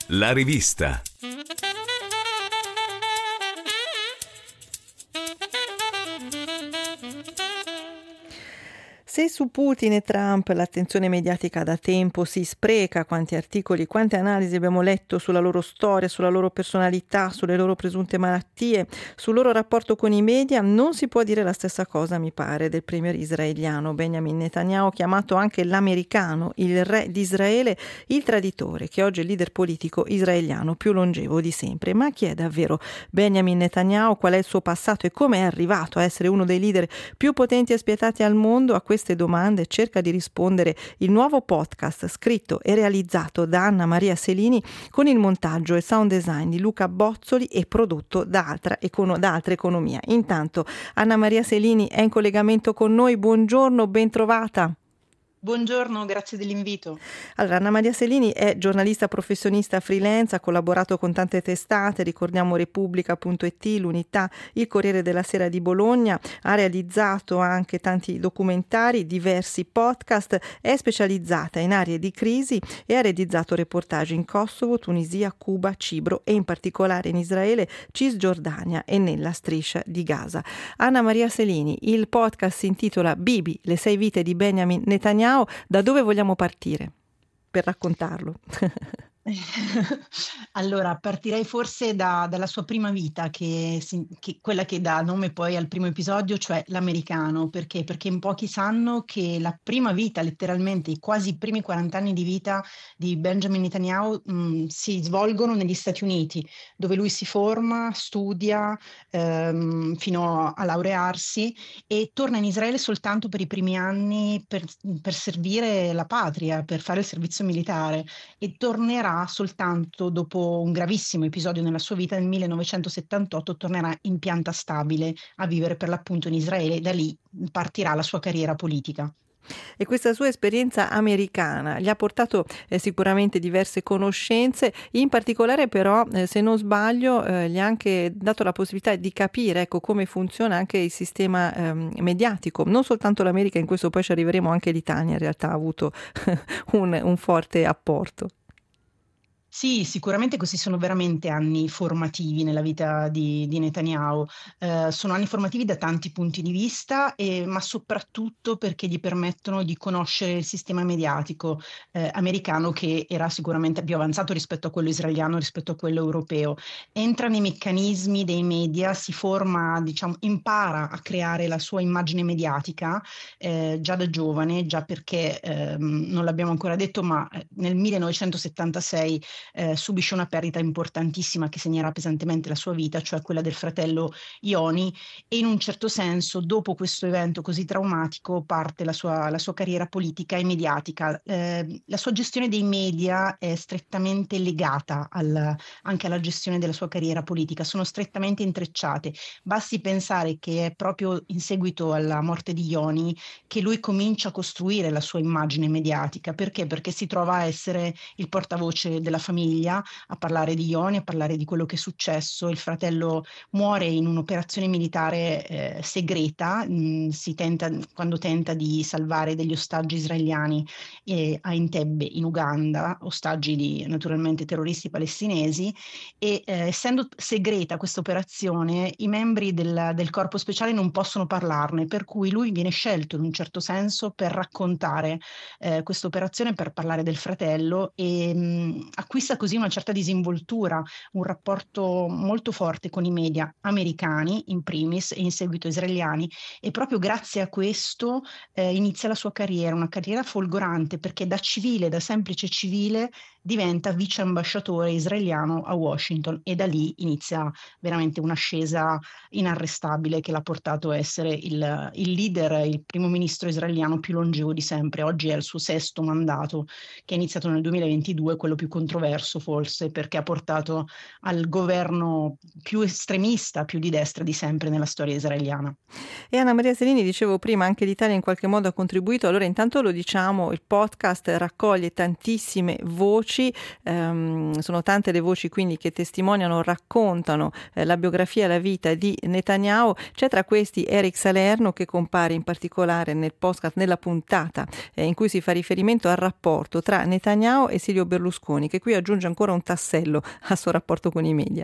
La rivista. Se su Putin e Trump l'attenzione mediatica da tempo si spreca, quanti articoli, quante analisi abbiamo letto sulla loro storia, sulla loro personalità, sulle loro presunte malattie, sul loro rapporto con i media, non si può dire la stessa cosa, mi pare, del premier israeliano Benjamin Netanyahu, chiamato anche l'americano, il re di Israele, il traditore, che oggi è il leader politico israeliano più longevo di sempre. Ma chi è davvero Benjamin Netanyahu? Qual è il suo passato e come è arrivato a essere uno dei leader più potenti e spietati al mondo? A queste domande cerca di rispondere il nuovo podcast scritto e realizzato da Anna Maria Selini con il montaggio e sound design di Luca Bozzoli e prodotto da Altra Economia. Intanto Anna Maria Selini è in collegamento con noi. Buongiorno, ben trovata. Buongiorno, grazie dell'invito. Allora, Anna Maria Selini è giornalista professionista freelance, ha collaborato con tante testate, ricordiamo Repubblica.it, l'Unità, il Corriere della Sera di Bologna, ha realizzato anche tanti documentari, diversi podcast, è specializzata in aree di crisi e ha realizzato reportage in Kosovo, Tunisia, Cuba, Cipro e in particolare in Israele, Cisgiordania e nella striscia di Gaza. Anna Maria Selini, il podcast si intitola Bibi, le 6 vite di Benjamin Netanyahu. Da dove vogliamo partire per raccontarlo? Allora, partirei forse dalla sua prima vita, quella che dà nome poi al primo episodio, cioè l'americano. Perché? Perché in pochi sanno che la prima vita, letteralmente, quasi i primi 40 anni di vita di Benjamin Netanyahu si svolgono negli Stati Uniti, dove lui si forma, studia fino a laurearsi e torna in Israele soltanto per i primi anni per servire la patria, per fare il servizio militare, e tornerà soltanto dopo un gravissimo episodio nella sua vita. Nel 1978 tornerà in pianta stabile a vivere per l'appunto in Israele e da lì partirà la sua carriera politica. E questa sua esperienza americana gli ha portato sicuramente diverse conoscenze, in particolare però, se non sbaglio, gli ha anche dato la possibilità di capire, ecco, come funziona anche il sistema mediatico, non soltanto l'America, in questo poi ci arriveremo, anche l'Italia in realtà ha avuto un forte apporto. Sì, sicuramente questi sono veramente anni formativi nella vita di Netanyahu. Sono anni formativi da tanti punti di vista, ma soprattutto perché gli permettono di conoscere il sistema mediatico americano, che era sicuramente più avanzato rispetto a quello israeliano, rispetto a quello europeo. Entra nei meccanismi dei media, si forma, diciamo, impara a creare la sua immagine mediatica già da giovane, già perché non l'abbiamo ancora detto, ma nel 1976 subisce una perdita importantissima che segnerà pesantemente la sua vita, cioè quella del fratello Yoni, e in un certo senso dopo questo evento così traumatico parte la sua carriera politica e mediatica. La sua gestione dei media è strettamente legata anche alla gestione della sua carriera politica, sono strettamente intrecciate. Basti pensare che è proprio in seguito alla morte di Yoni che lui comincia a costruire la sua immagine mediatica. Perché? Perché si trova a essere il portavoce della famiglia, a parlare di Yoni, a parlare di quello che è successo. Il fratello muore in un'operazione militare segreta, quando tenta di salvare degli ostaggi israeliani a Entebbe in Uganda, ostaggi naturalmente terroristi palestinesi, e essendo segreta questa operazione, i membri del corpo speciale non possono parlarne, per cui lui viene scelto in un certo senso per raccontare questa operazione, per parlare del fratello, e acquista così una certa disinvoltura, un rapporto molto forte con i media americani in primis e in seguito israeliani, e proprio grazie a questo inizia la sua carriera, una carriera folgorante, perché da semplice civile diventa vice ambasciatore israeliano a Washington, e da lì inizia veramente un'ascesa inarrestabile che l'ha portato a essere il leader, il primo ministro israeliano più longevo di sempre. Oggi è il suo 6º mandato, che è iniziato nel 2022, quello più controverso forse, perché ha portato al governo più estremista, più di destra di sempre nella storia israeliana. E Anna Maria Selini, dicevo prima, anche l'Italia in qualche modo ha contribuito. Allora intanto lo diciamo, il podcast raccoglie tantissime voci, sono tante le voci quindi che testimoniano, raccontano la biografia e la vita di Netanyahu. C'è tra questi Eric Salerno, che compare in particolare nel podcast, nella puntata in cui si fa riferimento al rapporto tra Netanyahu e Silvio Berlusconi, che qui aggiunge ancora un tassello al suo rapporto con i media.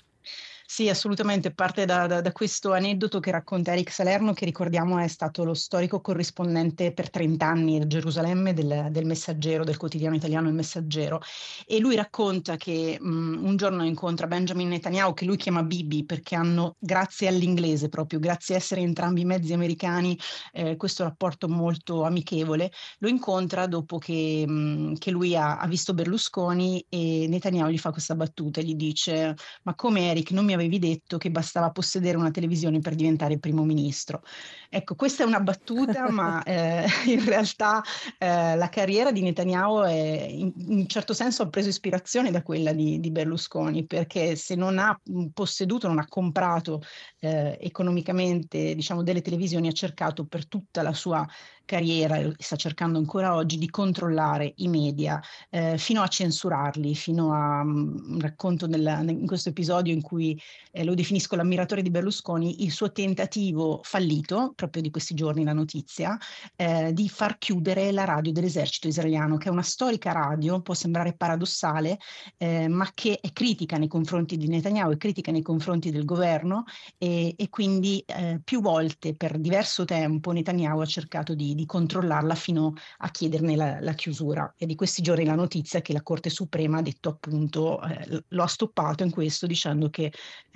Sì, assolutamente, parte da questo aneddoto che racconta Eric Salerno, che ricordiamo è stato lo storico corrispondente per 30 anni a Gerusalemme del Messaggero, del quotidiano italiano Il Messaggero, e lui racconta che un giorno incontra Benjamin Netanyahu, che lui chiama Bibi, perché hanno, grazie all'inglese proprio, grazie a essere entrambi mezzi americani, questo rapporto molto amichevole. Lo incontra dopo che lui ha visto Berlusconi, e Netanyahu gli fa questa battuta e gli dice: ma come, Eric, non mi avevi detto che bastava possedere una televisione per diventare primo ministro? Ecco, questa è una battuta, ma in realtà la carriera di Netanyahu in un certo senso ha preso ispirazione da quella di Berlusconi, perché se non ha posseduto, non ha comprato economicamente, diciamo, delle televisioni, ha cercato per tutta la sua carriera, e sta cercando ancora oggi, di controllare i media, fino a censurarli, fino a un racconto in questo episodio in cui lo definisco l'ammiratore di Berlusconi, il suo tentativo fallito, proprio di questi giorni la notizia, di far chiudere la radio dell'esercito israeliano, che è una storica radio, può sembrare paradossale, ma che è critica nei confronti di Netanyahu, è critica nei confronti del governo, e quindi più volte per diverso tempo Netanyahu ha cercato di controllarla fino a chiederne la chiusura. E di questi giorni la notizia è che la Corte Suprema ha detto, appunto, lo ha stoppato in questo, dicendo che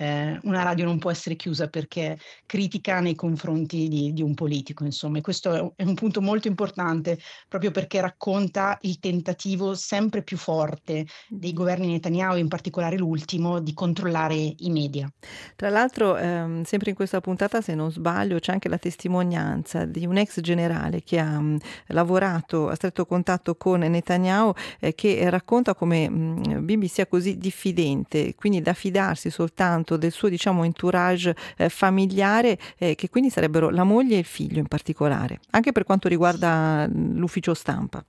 una radio non può essere chiusa perché critica nei confronti di un politico. Insomma, e questo è un punto molto importante, proprio perché racconta il tentativo sempre più forte dei governi Netanyahu, in particolare l'ultimo, di controllare i media. Tra l'altro, sempre in questa puntata, se non sbaglio, c'è anche la testimonianza di un ex generale che ha lavorato a stretto contatto con Netanyahu, che racconta come Bibi sia così diffidente, quindi da fidarsi soltanto del suo, diciamo, entourage familiare, che quindi sarebbero la moglie e il figlio in particolare, anche per quanto riguarda l'ufficio stampa.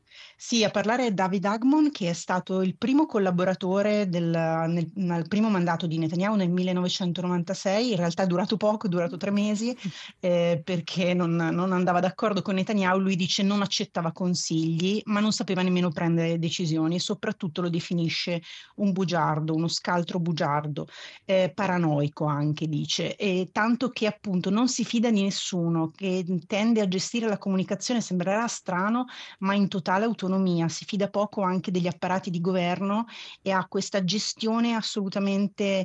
Sì, a parlare è David Agmon, che è stato il primo collaboratore nel primo mandato di Netanyahu nel 1996. In realtà è durato poco, è durato 3 mesi, perché non andava d'accordo con Netanyahu. Lui dice non accettava consigli, ma non sapeva nemmeno prendere decisioni, e soprattutto lo definisce un bugiardo, uno scaltro bugiardo, paranoico anche, dice, e tanto che appunto non si fida di nessuno, che tende a gestire la comunicazione, sembrerà strano, ma in totale autonomia, si fida poco anche degli apparati di governo, e ha questa gestione assolutamente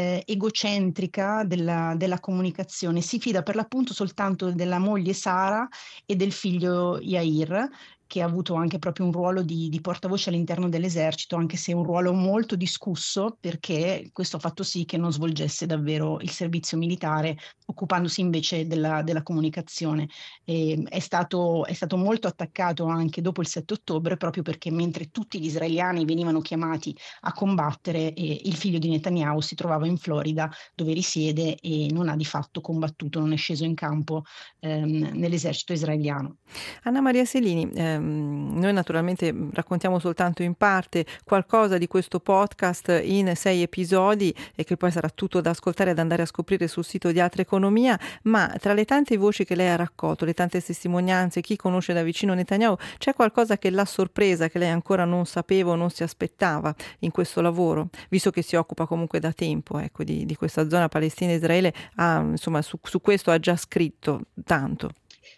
egocentrica della comunicazione. Si fida per l'appunto soltanto della moglie Sara e del figlio Yair, che ha avuto anche proprio un ruolo di portavoce all'interno dell'esercito, anche se un ruolo molto discusso, perché questo ha fatto sì che non svolgesse davvero il servizio militare, occupandosi invece della comunicazione. E è stato molto attaccato anche dopo il 7 ottobre, proprio perché mentre tutti gli israeliani venivano chiamati a combattere, il figlio di Netanyahu si trovava in Florida, dove risiede, e non ha di fatto combattuto, non è sceso in campo nell'esercito israeliano. Anna Maria Selini, noi naturalmente raccontiamo soltanto in parte qualcosa di questo podcast in 6 episodi, e che poi sarà tutto da ascoltare e da andare a scoprire sul sito di Altra Economia, ma tra le tante voci che lei ha raccolto, le tante testimonianze, chi conosce da vicino Netanyahu, c'è qualcosa che l'ha sorpresa, che lei ancora non sapeva o non si aspettava in questo lavoro, visto che si occupa comunque da tempo, ecco, di questa zona Palestina-Israele, insomma su questo ha già scritto tanto.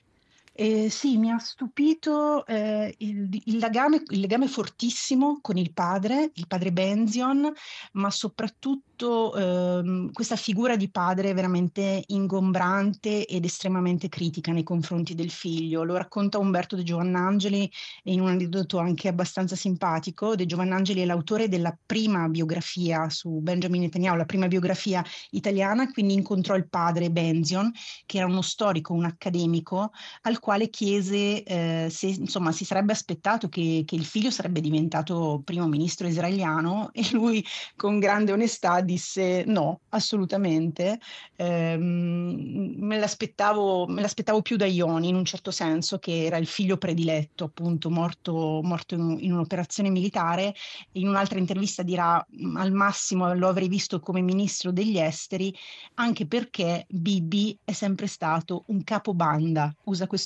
Sì, mi ha stupito il legame fortissimo con il padre Benzion, ma soprattutto questa figura di padre veramente ingombrante ed estremamente critica nei confronti del figlio. Lo racconta Umberto De Giovannangeli in un aneddoto anche abbastanza simpatico. De Giovannangeli è l'autore della prima biografia su Benjamin Netanyahu, la prima biografia italiana, quindi incontrò il padre Benzion, che era uno storico, un accademico, al quale chiese se insomma si sarebbe aspettato che il figlio sarebbe diventato primo ministro israeliano, e lui con grande onestà disse no, assolutamente. Me l'aspettavo più da Ioni, in un certo senso, che era il figlio prediletto, appunto morto in un'operazione militare. In un'altra intervista dirà al massimo lo avrei visto come ministro degli esteri, anche perché Bibi è sempre stato un capobanda, usa questo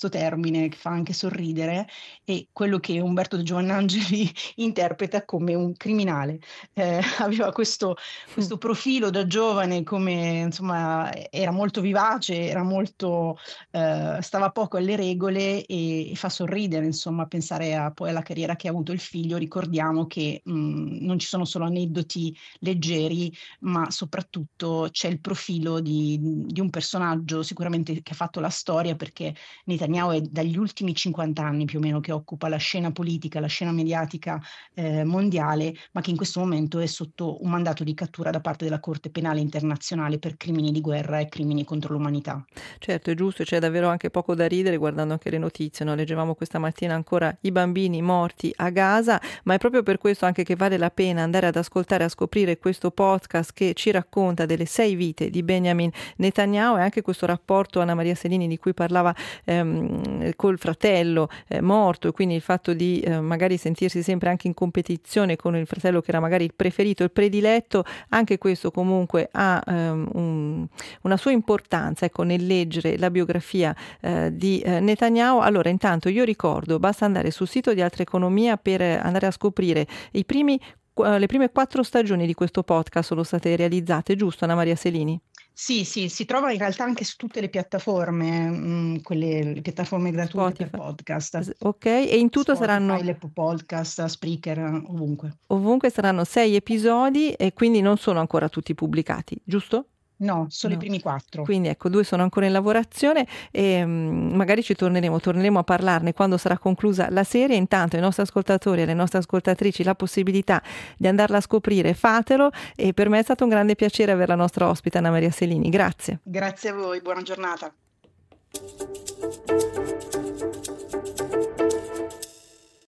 questo termine che fa anche sorridere, è quello che Umberto De Giovannangeli interpreta come un criminale. Aveva questo profilo da giovane, come insomma era molto vivace, era molto, stava poco alle regole e fa sorridere, insomma, pensare poi alla carriera che ha avuto il figlio. Ricordiamo che non ci sono solo aneddoti leggeri, ma soprattutto c'è il profilo di un personaggio sicuramente che ha fatto la storia, perché Netanyahu è dagli ultimi 50 anni più o meno che occupa la scena politica, la scena mediatica mondiale, ma che in questo momento è sotto un mandato di cattura da parte della Corte Penale Internazionale per crimini di guerra e crimini contro l'umanità. Certo, è giusto, c'è davvero anche poco da ridere guardando anche le notizie, no? Leggevamo questa mattina ancora i bambini morti a Gaza, ma è proprio per questo anche che vale la pena andare ad ascoltare, a scoprire questo podcast che ci racconta delle 6 vite di Benjamin Netanyahu, e anche questo rapporto, Anna Maria Selini, di cui parlava col fratello morto, e quindi il fatto di magari sentirsi sempre anche in competizione con il fratello che era magari il preferito, il prediletto. Anche questo comunque ha una sua importanza, ecco, nel leggere la biografia di Netanyahu. Allora, intanto io ricordo, basta andare sul sito di Altra Economia per andare a scoprire le prime 4 stagioni di questo podcast sono state realizzate, giusto, Anna Maria Selini? Sì, si trova in realtà anche su tutte le piattaforme, le piattaforme gratuite Spotify. per podcast. Ok, e in tutto Spotify, saranno l'Apple Podcast, Spreaker, ovunque. ovunque saranno 6 episodi e quindi non sono ancora tutti pubblicati, giusto? No, solo i No. primi 4. Quindi ecco, 2 sono ancora in lavorazione e magari ci torneremo a parlarne quando sarà conclusa la serie. Intanto ai nostri ascoltatori e alle nostre ascoltatrici la possibilità di andarla a scoprire, fatelo, e per me è stato un grande piacere avere la nostra ospite Anna Maria Selini. Grazie. Grazie a voi, buona giornata.